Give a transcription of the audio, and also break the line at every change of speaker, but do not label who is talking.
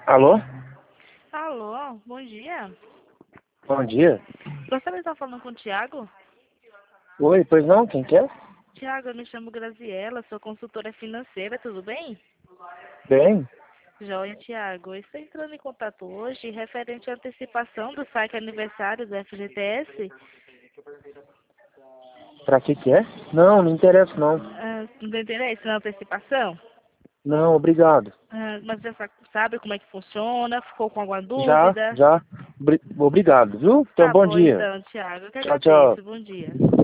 Alô?
Alô, bom dia.
Bom dia.
Gostaria de estar falando com o Tiago?
Oi, pois não? Quem quer?
Tiago, eu me chamo Graziela, sou consultora financeira, tudo bem?
Bem?
Joia, Tiago. Eu estou entrando em contato hoje referente à antecipação do saque aniversário do FGTS.
Pra que é? Não, não interessa não.
Não tem interesse na antecipação?
Não, obrigado.
Mas você sabe como é que funciona? Ficou com alguma
Já,
dúvida?
já. Obrigado, viu? Então,
Tá
bom
bom
dia.
então, Tiago. Eu que
Tchau, tchau.
agradeço. Bom dia.